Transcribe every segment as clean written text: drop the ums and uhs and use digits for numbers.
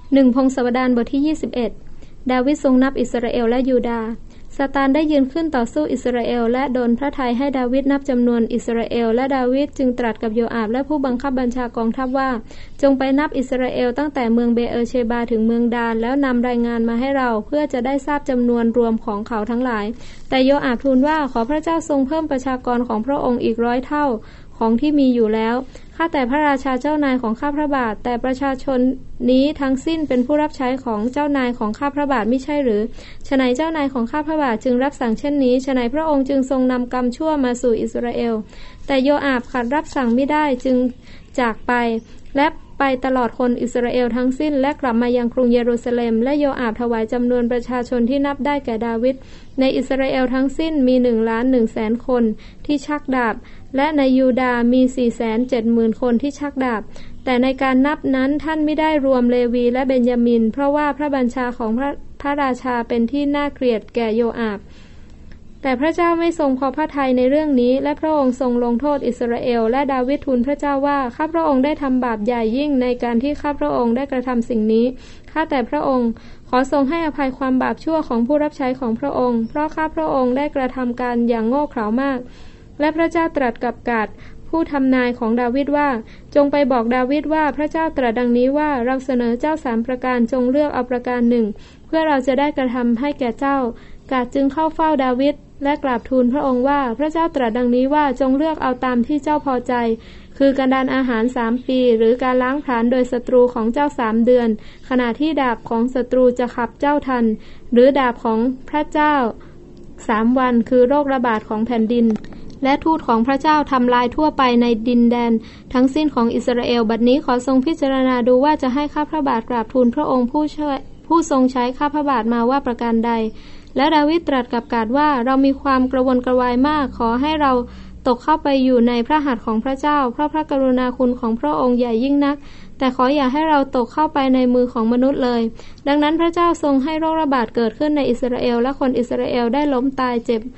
1พงศาวดารบทที่21ดาวิดทรงนับอิสราเอลและยูดาห์ซาตานได้ยืนขึ้นต่อสู้อิสราเอลและดลพระทัยให้ดาวิดนับจำนวนอิสราเอลและดาวิดจึงตรัสกับโยอาบและผู้บังคับบัญชากองทัพว่าจงไปนับอิสราเอลตั้งแต่เมืองเบเอเชบาถึงเมืองดานแล้วนำรายงานมาให้เราเพื่อจะได้ทราบจำนวนรวมของเขาทั้งหลายแต่โยอาบทูลว่าขอพระเจ้าทรงเพิ่มประชากรของพระองค์อีก100 เท่าของที่มีอยู่แล้วข้าแต่พระราชาเจ้านายของข้าพระบาทแต่ประชาชนนี้ทั้งสิ้นเป็นผู้รับใช้ของเจ้านายของข้าพระบาทมิใช่หรือฉนัยเจ้านายของข้าพระบาทจึงรับสั่งเช่นนี้ฉนัยพระองค์จึงทรงนำกรรมชั่วมาสู่อิสราเอลแต่โยอาบขัดรับสั่งไม่ได้จึงจากไปและไปตลอดคนอิสราเอลทั้งสิ้นและกลับมายังกรุงเยรูซาเล็มและโยอาบถวายจำนวนประชาชนที่นับได้แก่ดาวิดในอิสราเอลทั้งสิ้นมี1,100,000 คนที่ชักดาบและในยูดาห์มี 470,000 คนที่ชักดาบแต่ในการนับนั้นท่านไม่ได้รวมเลวีและเบนยามินเพราะว่าพระบัญชาของพระราชาเป็นที่น่าเกลียดแก่โยอาบแต่พระเจ้าไม่ทรงพอพระทัยในเรื่องนี้และพระองค์ทรงลงโทษอิสราเอลและดาวิดทูลพระเจ้าว่าข้าพระองค์ได้ทำบาปใหญ่ยิ่งในการที่ข้าพระองค์ได้กระทำสิ่งนี้ข้าแต่พระองค์ขอทรงให้อภัยความบาปชั่วของผู้รับใช้ของพระองค์เพราะข้าพระองค์ได้กระทำการอย่างโง่เขลามากและพระเจ้าตรัสกับกาดผู้ทำนายของดาวิดว่าจงไปบอกดาวิดว่าพระเจ้าตรัสดังนี้ว่าเราเสนอเจ้า3 ประการจงเลือกเอาประการหนึ่งเพื่อเราจะได้กระทำให้แก่เจ้ากาดจึงเข้าเฝ้าดาวิดและกราบทูลพระองค์ว่าพระเจ้าตรัสดังนี้ว่าจงเลือกเอาตามที่เจ้าพอใจคือการดานอาหาร3 ปีหรือการล้างผลาญโดยศัตรูของเจ้า3 เดือนขณะที่ดาบของศัตรูจะขับเจ้าทันหรือดาบของพระเจ้า3 วันคือโรคระบาดของแผ่นดินและทูตของพระเจ้าทำลายทั่วไปในดินแดนทั้งสิ้นของอิสราเอลบัดนี้ขอทรงพิจารณาดูว่าจะให้ข้าพระบาทกราบทูลพระองค์ผู้ทรงใช้ข้าพระบาทมาว่าประการใดและดาวิดตรัสกับกาดว่าเรามีความกระวนกระวายมากขอให้เราตกเข้าไปอยู่ในพระหัตถ์ของพระเจ้าเพราะพระกรุณาคุณของพระองค์ใหญ่ยิ่งนักแต่ขออย่าให้เราตกเข้าไปในมือของมนุษย์เลยดังนั้นพระเจ้าทรงให้โรคระบาดเกิดขึ้นในอิสราเอลและคนอิสราเอลได้ล้มตาย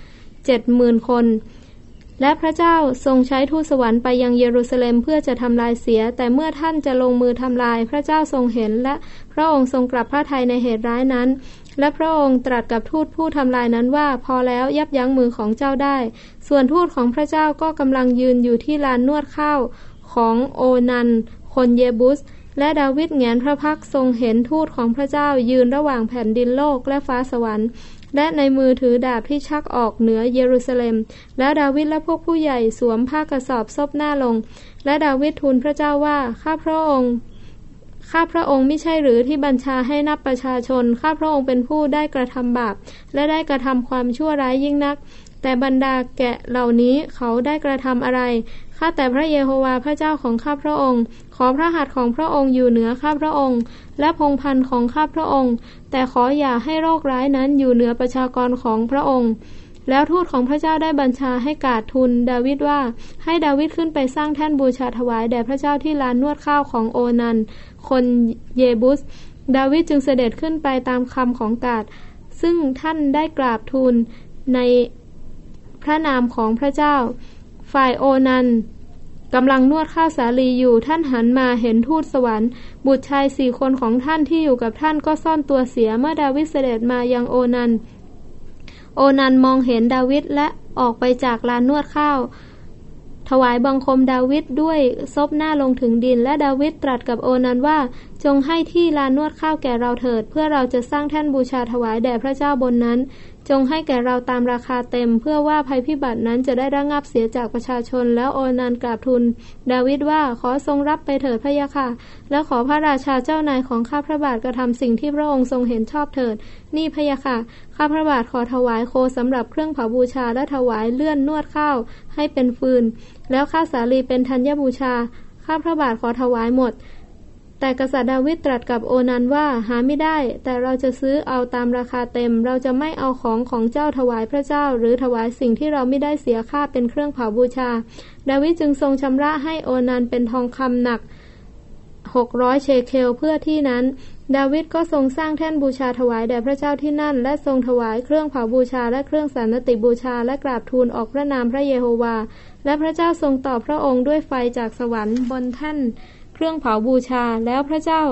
70,000 คนและพระเจ้าทรงใช้ทูตสวรรค์ไปยังเยรูซาเล็มเพื่อจะทำลายเสียแต่เมื่อท่านจะลงมือทำลายพระเจ้าทรงเห็นและพระองค์ทรงกลับพระทัยในเหตุร้ายนั้นและพระองค์ตรัสกับทูตผู้ทำลายนั้นว่าพอแล้วยับยั้งมือของเจ้าได้ส่วนทูตของพระเจ้าก็กำลังยืนอยู่ที่ลานนวดข้าวของโอนันคนเยบุสและดาวิดแงนพระพักทรงเห็นทูตของพระเจ้ายืนระหว่างแผ่นดินโลกและฟ้าสวรรค์และในมือถือดาบที่ชักออกเหนือเยรูซาเล็มแล้วดาวิดและพวกผู้ใหญ่สวมผ้ากระสอบซบหน้าลงและดาวิดทูลพระเจ้าว่าข้าพระองค์มิใช่หรือที่บัญชาให้นับประชาชนข้าพระองค์เป็นผู้ได้กระทำบาปและได้กระทำความชั่วร้ายยิ่งนักแต่บรรดาแกะเหล่านี้เขาได้กระทำอะไรข้าแต่พระเยโฮวาห์พระเจ้าของข้าพระองค์ขอพระหัตถ์ของพระองค์อยู่เหนือข้าพระองค์และพงศ์พันธุ์ของข้าพระองค์แต่ขออย่าให้โรคร้ายนั้นอยู่เหนือประชากรของพระองค์แล้วทูตของพระเจ้าได้บัญชาให้กาดทูลดาวิดว่าให้ดาวิดขึ้นไปสร้างแท่นบูชาถวายแด่พระเจ้าที่ลานนวดข้าวของโอนันคนเยบุสดาวิดจึงเสด็จขึ้นไปตามคำของกาดซึ่งท่านได้กราบทูลในพระนามของพระเจ้าฝ่ายโอนันกำลังนวดข้าวสาลีอยู่ท่านหันมาเห็นทูตสวรรค์บุตรชาย4 คนของท่านที่อยู่กับท่านก็ซ่อนตัวเสียเมื่อดาวิดเสด็จมายังโอนันมองเห็นดาวิดและออกไปจากลานนวดข้าวถวายบังคมดาวิดด้วยซบหน้าลงถึงดินและดาวิดตรัสกับโอนันว่าจงให้ที่ลานนวดข้าวแก่เราเถิดเพื่อเราจะสร้างแท่นบูชาถวายแด่พระเจ้าบนนั้นจงให้แก่เราตามราคาเต็มเพื่อว่าภัยพิบัตินั้นจะได้ระงับเสียจากประชาชนแล้วโอนันกราบทูลดาวิดว่าขอทรงรับไปเถิดพระยะค่ะและขอพระราชาเจ้านายของข้าพระบาทกระทำสิ่งที่พระองค์ทรงเห็นชอบเถิดนี่พระยะค่ะข้าพระบาทขอถวายโคสำหรับเครื่องเผาบูชาและถวายเลื่อนนวดข้าวให้เป็นฟืนแล้วข้าวสาลีเป็นธัญบูชาข้าพระบาทขอถวายหมดแต่กษัตริย์ดาวิดตรัสกับโอนันว่าหาไม่ได้แต่เราจะซื้อเอาตามราคาเต็มเราจะไม่เอาของเจ้าถวายพระเจ้าหรือถวายสิ่งที่เราไม่ได้เสียค่าเป็นเครื่องเผาบูชาดาวิดจึงทรงชำระให้โอนันเป็นทองคำหนัก600 เชเคลเพื่อที่นั้นดาวิดก็ทรงสร้างแท่นบูชาถวายแด่พระเจ้าที่นั่นและทรงถวายเครื่องเผาบูชาและเครื่องสันติบูชาและกราบทูลออกพระนามพระเยโฮวาห์และพระเจ้าทรงตอบพระองค์ด้วยไฟจากสวรรค์บนแท่นเครื่องเผาบูชาแล้วพระเจ้า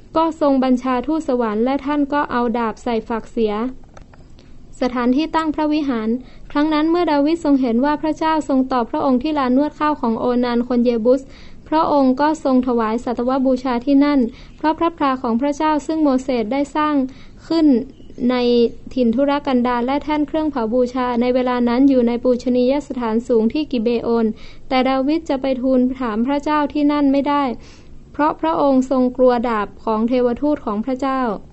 ก็ทรงบัญชาทูตสวรรค์และท่านก็เอาดาบใส่ฝักเสียสถานที่ตั้งพระวิหารครั้งนั้นเมื่อดาวิดทรงเห็นว่าพระเจ้าทรงตอบพระองค์ที่ลานนวดข้าวของโอนานคนเยบุสพระองค์ก็ทรงถวายสัตวบูชาที่นั่นเพราะพระพราของพระเจ้าซึ่งโมเสสได้สร้างขึ้นในถิ่นทุรกันดารและแท่นเครื่องเผาบูชาในเวลานั้นอยู่ในปูชนียสถานสูงที่กิเบโอนแต่ดาวิดจะไปทูลถามพระเจ้าที่นั่นไม่ได้เพราะพระองค์ทรงกลัวดาบของเทวทูตของพระเจ้า